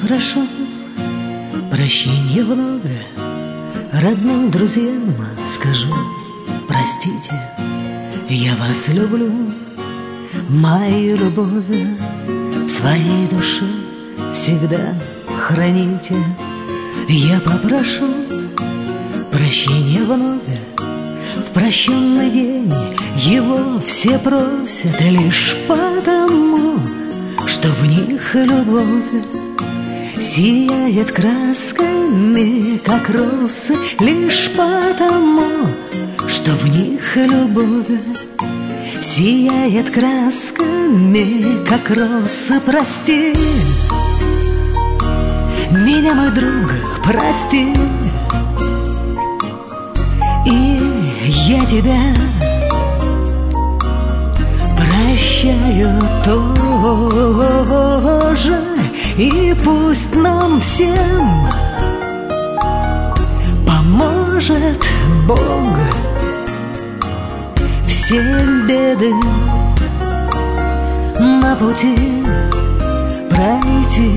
попрошу прощения вновь, родным друзьям скажу: простите, я вас люблю. Мою любовь в своей душе всегда храните. Я попрошу прощения вновь. В прощенный день его все просят лишь потому, что в них любовь сияет красками, как росы, лишь потому, что в них любовь сияет красками, как росы. Прости меня, мой друг, прости, и я тебя прощаю тоже. И пусть нам всем поможет Бог все беды на пути пройти.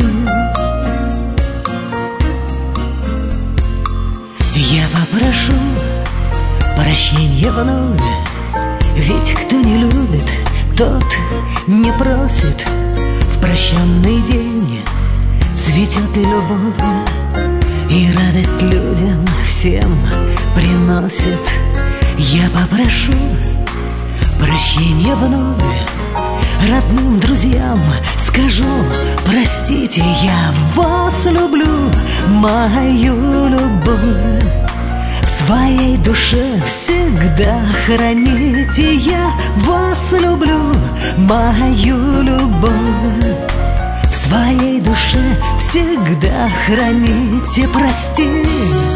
Я попрошу прощения вновь, ведь кто не любит, тот не просит. В прощенный день цветет любовь, и радость людям всем приносит. Я попрошу прощения вновь, родным друзьям скажу: простите, я вас люблю. Мою любовь в своей душе всегда храните. Я вас люблю, мою любовь в своей душе всегда храните. Прости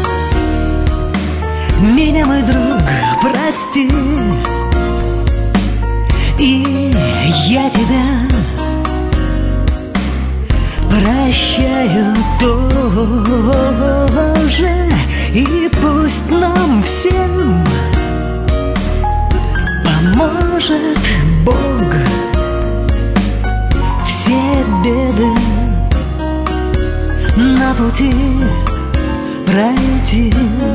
меня, мой друг, прости, и я тебя прощаю тоже. И пусть нам всем поможет Бог все беды на пути пройти.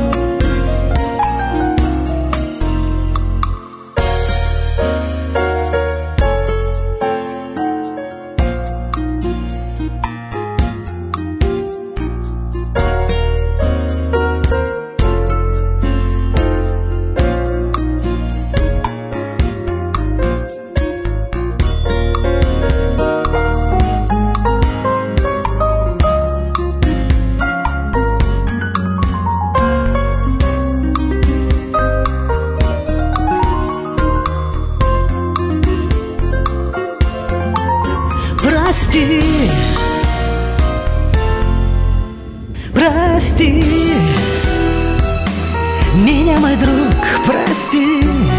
Прости, прости меня, мой друг, прости,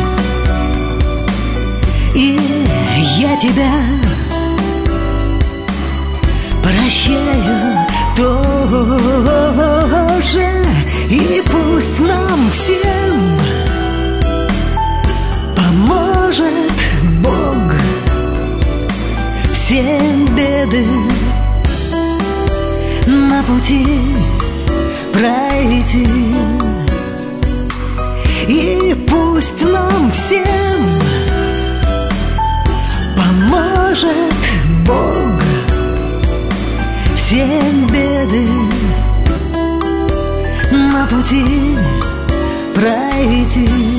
и я тебя прощаю тоже. И пусть нам всем поможет Бог все беды на пути пройти. И пусть нам всем поможет Бог все беды на пути пройти.